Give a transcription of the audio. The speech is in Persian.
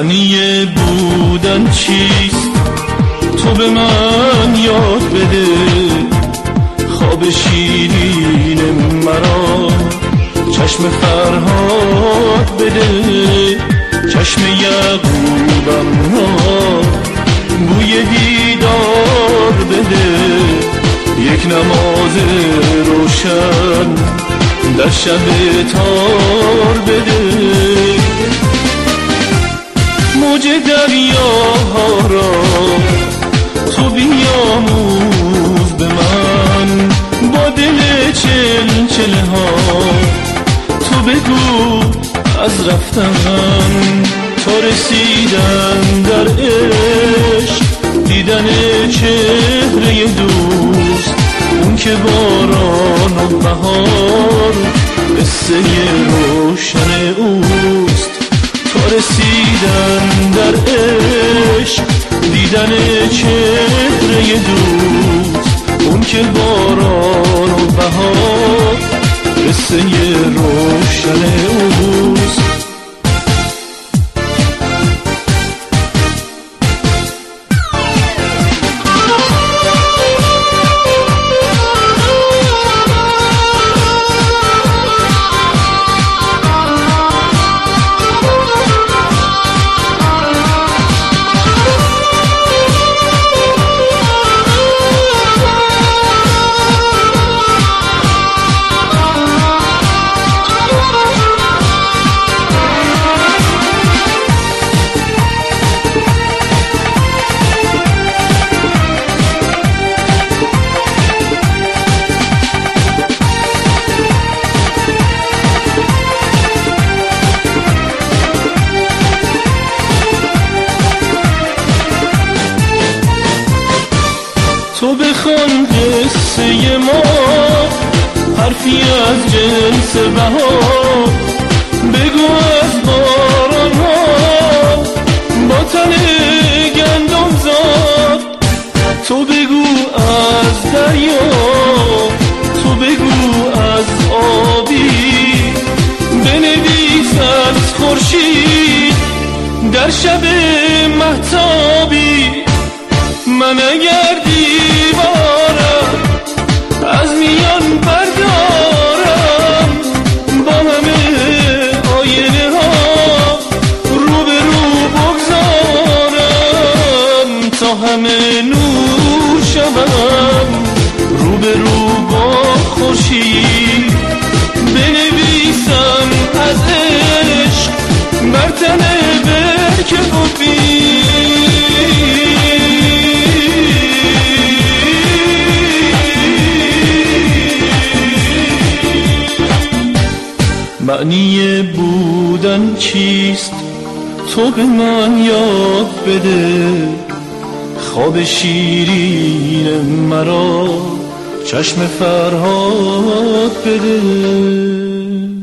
معنی بودن چیست؟ تو به من یاد بده. خواب شیرین مرا چشم فرهاد بده. چشم یعقوبم را بوی دیدار بده. یک نماز روشن در شب تار بده. موج دریاها را تو بیاموز به من. با دل چلچله ها تو بگو از رفتن تا رسیدن در عشق. دیدن چهره دوست، اون که باران و بهار قصه روشن اوست. تا رسیدن در عشق، دیدن چهره دوست، اون که باران و بهار قصه روشن اوست. تو بخوان قصه ما، حرفی از جنس بهار. بگو از باران ها با تن گندم زاد. تو بگو از دریا، تو بگو از آبی. بنویس از خورشید در شب مهتابی. من اگر دیوارم از میان بردارم، با همه آینه ها رو به رو بگذارم. تا همه نور شوم رو به رو با خورشید. بنویسم از عشق بر تن برک و بید. معنی بودن چیست؟ تو به من یاد بده. خواب شیرین مرا چشم فرهاد بده.